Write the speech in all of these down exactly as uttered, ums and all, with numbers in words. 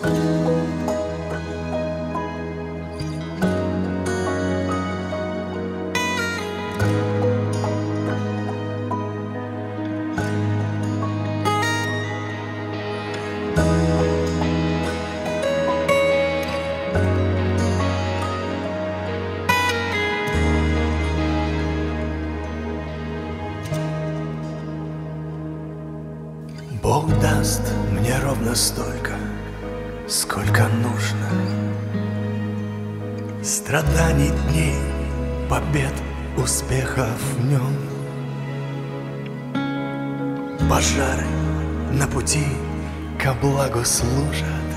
Бог даст мне ровно столько, сколько нужно. Страданий дней, побед, успехов в нем. Пожары на пути ко благу служат,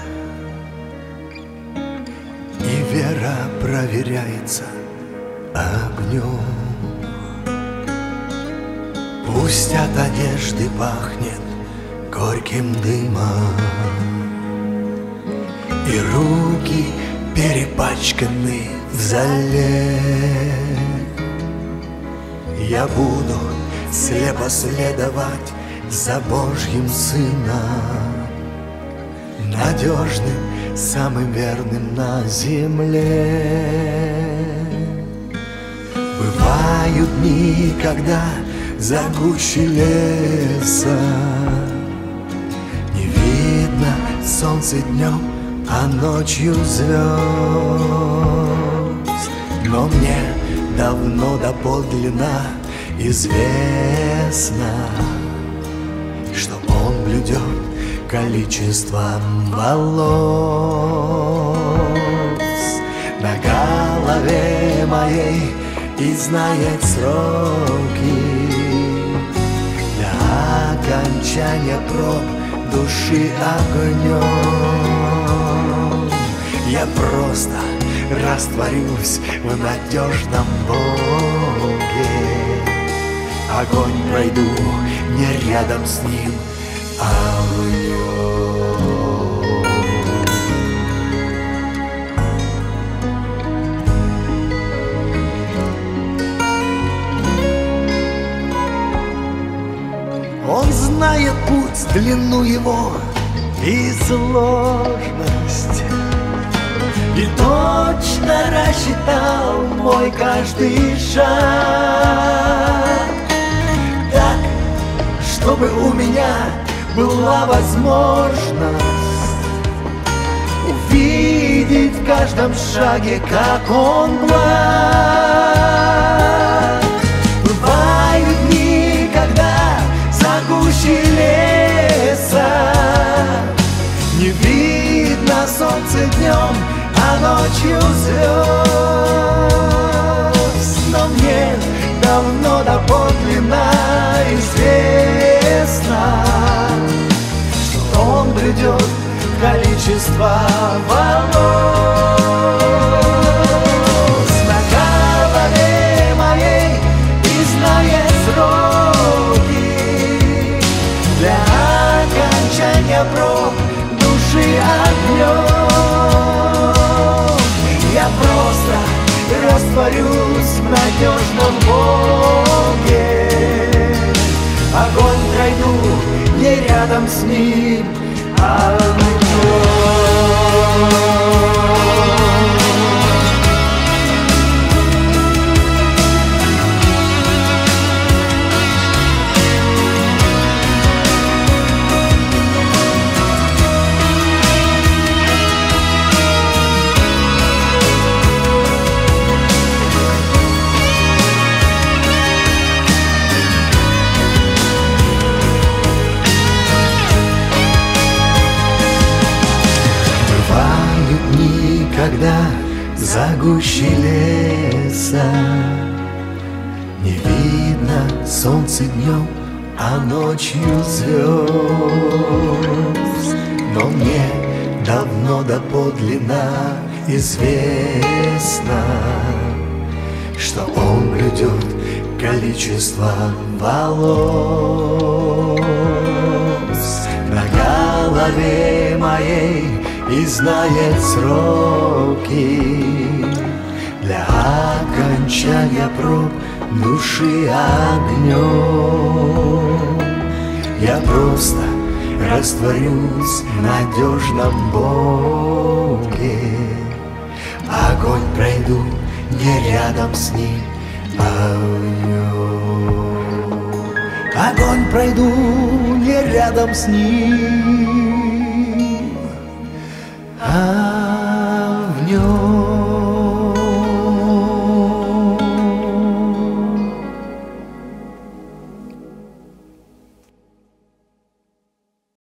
и вера проверяется огнем. Пусть от одежды пахнет горьким дымом, и руки перепачканы в зале. Я буду слепо следовать за Божьим Сыном, надежным, самым верным на земле. Бывают дни, когда за гущей леса не видно солнце днем, а ночью звезд. Но мне давно доподлинно известно, что Он блюдет количеством волос на голове моей и знает сроки для окончания проб души огнем. Я просто растворюсь в надежном Боге. Огонь пройду не рядом с Ним, а в Нем. Он знает путь, длину его и сложность, и точно рассчитал мой каждый шаг, так, чтобы у меня была возможность увидеть в каждом шаге, как Он благ. Бывают дни, когда за гущей леса не видно солнце днем, а ночью звезд. Но мне давно доподлинно известно, что Он блюдет количество волос на голове моей и знает сроки для окончания проб души огнем. Я просто растворюсь в надежном Боге. Огонь пройду не рядом с Ним, а в Нем. Когда за гущей леса не видно солнце днем, а ночью звезд. Но мне давно доподлинно известно, что Он блюдет количество волос на голове моей и знает сроки для окончания проб души огнем. Я просто растворюсь в надежном Боге. Огонь пройду не рядом с ним, а в нем. Огонь пройду не рядом с ним,